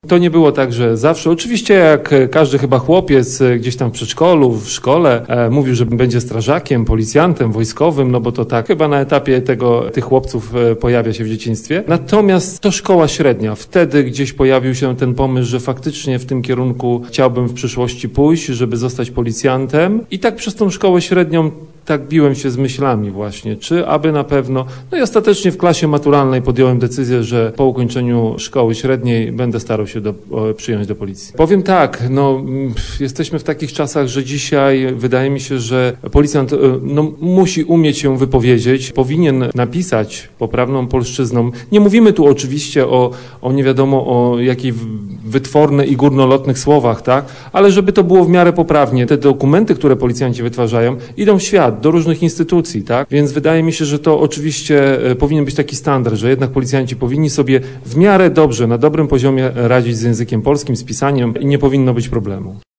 To nie było tak, że zawsze, oczywiście jak każdy chyba chłopiec gdzieś tam w przedszkolu, w szkole mówił, że będzie strażakiem, policjantem, wojskowym, no bo to tak chyba na etapie tych chłopców pojawia się w dzieciństwie. Natomiast to szkoła średnia. Wtedy gdzieś pojawił się ten pomysł, że faktycznie w tym kierunku chciałbym w przyszłości pójść, żeby zostać policjantem. I tak przez tą szkołę średnią tak biłem się z myślami właśnie, czy aby na pewno. No i ostatecznie w klasie maturalnej podjąłem decyzję, że po ukończeniu szkoły średniej będę starał się przyjąć do policji. Powiem tak, jesteśmy w takich czasach, że dzisiaj wydaje mi się, że policjant musi umieć się wypowiedzieć, powinien napisać poprawną polszczyzną. Nie mówimy tu oczywiście o nie wiadomo o jakiej wytwornych i górnolotnych słowach, tak? Ale żeby to było w miarę poprawnie. Te dokumenty, które policjanci wytwarzają, idą w świat, do różnych instytucji, tak? Więc wydaje mi się, że to oczywiście powinien być taki standard, że jednak policjanci powinni sobie w miarę dobrze, na dobrym poziomie radzić z językiem polskim, z pisaniem i nie powinno być problemu.